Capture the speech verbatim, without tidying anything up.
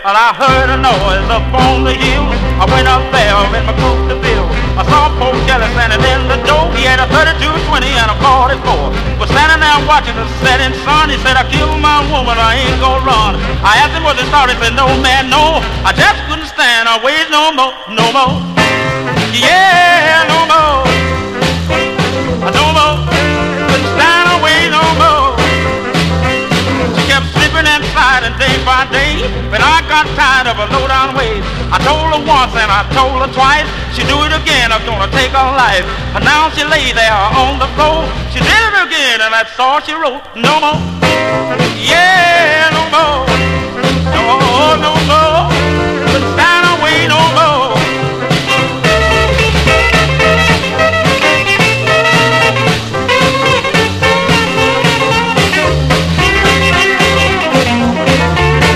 and I heard a noise up on the hill. I went up there in my coupe de ville. I saw poor Kelly standing in the door. He had a thirty-two twenty and a forty-four. Was standing there watching the setting sun. He said, I killed my woman, I ain't gonna run. I asked him what he thought. He said, no man, no. I just couldn't stand. I wait no more, no more. Yeah, no more. No more. Couldn't stand away no more. She kept slipping inside and day by day. But I got tired of her low down ways. I told her once and I told her twice. She do it again, I'm gonna take her life. And now she lay there on the floor. She did it again and that's all she wrote. No more. Yeah, no more.